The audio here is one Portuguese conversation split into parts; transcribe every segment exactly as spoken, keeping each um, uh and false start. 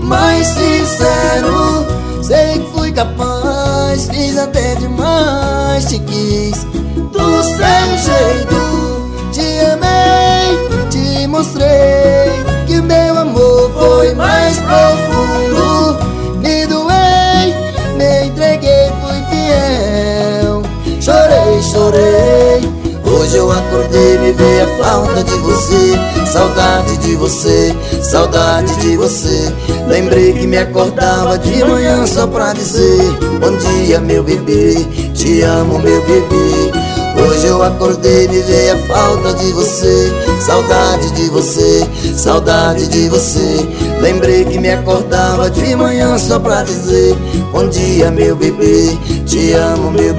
mais sincero. Sei que fui capaz, fiz até demais, te quis do seu jeito. Te amei, te mostrei que meu amor foi mais profundo. Me doei, me entreguei, fui fiel. Chorei, chorei. Hoje eu acordei, me veio a falta de você. Saudade de você, saudade de você. Lembrei que me acordava de manhã só pra dizer: bom dia, meu bebê, te amo, meu bebê. Hoje eu acordei, me veio a falta de você. Saudade de você, saudade de você. Lembrei que me acordava de manhã só pra dizer: bom dia, meu bebê, te amo, meu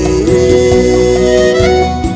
bebê.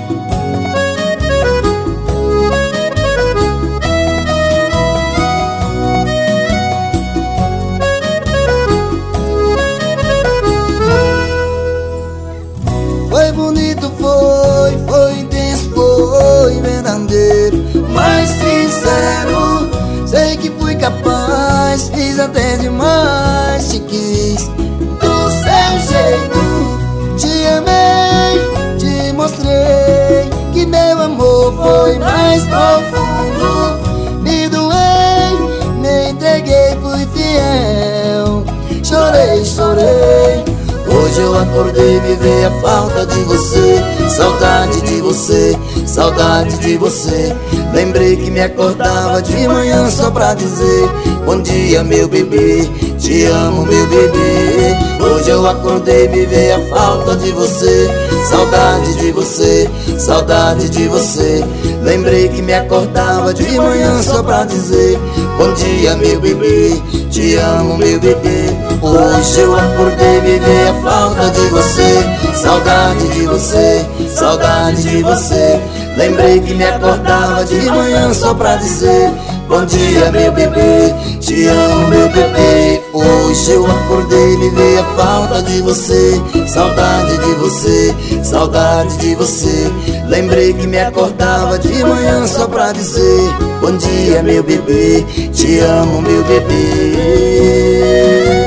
Foi bonito, foi, foi intenso, foi verdadeiro, mais sincero. Sei que fui capaz, fiz até demais, te quis do seu jeito. Te amei, te mostrei que meu amor foi mais profundo. Me doei, me entreguei, fui fiel. Chorei, chorei. Hoje eu acordei, me veio a falta de você. Saudade de você, saudade de você. Lembrei que me acordava de manhã só pra dizer: bom dia, meu bebê, te amo, meu bebê. Hoje eu acordei, me veio a falta de você. Saudade de você, saudade de você. Lembrei que me acordava de manhã só pra dizer: bom dia, meu bebê, te amo, meu bebê. Hoje eu acordei, me veio a falta de você. Saudade de você, saudade de você. Lembrei que me acordava de manhã só pra dizer: bom dia, meu bebê, te amo, meu bebê. Hoje eu acordei, me veio a falta de você. Saudade de você, saudade de você. Lembrei que me acordava de manhã só pra dizer: bom dia, meu bebê, te amo, meu bebê.